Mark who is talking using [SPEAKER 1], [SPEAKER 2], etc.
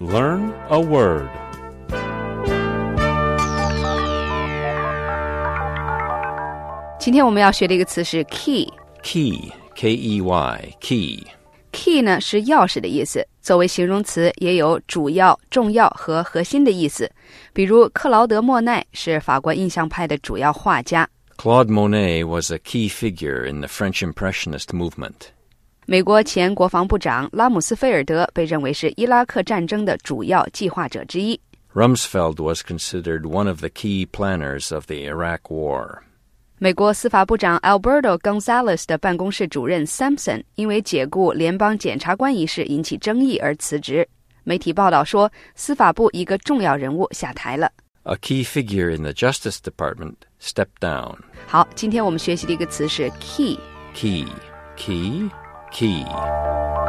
[SPEAKER 1] Learn a word.
[SPEAKER 2] "今天我们要学的一个词是 key。Key,
[SPEAKER 1] K-E-Y, key.
[SPEAKER 2] 呢是钥匙的意思，作为形容词也有主要、重要和核心的意思。比如克劳德·莫奈是法国印象派的主要画家。
[SPEAKER 1] Claude Monet was a key figure in the French Impressionist movement.
[SPEAKER 2] 美国前国防部长拉姆斯菲尔德被认为是伊拉克战争的主要计划者之一。
[SPEAKER 1] Rumsfeld was considered one of the key planners of the Iraq War.
[SPEAKER 2] 美国司法部长 Alberto Gonzales 的办公室主任 Sampson 因为解雇联邦检察官一事引起争议而辞职。媒体报道说，司法部一个重要人物下台了。
[SPEAKER 1] A key figure in the Justice Department stepped down.
[SPEAKER 2] 好，今天我们学习的一个词是 key。
[SPEAKER 1] Key.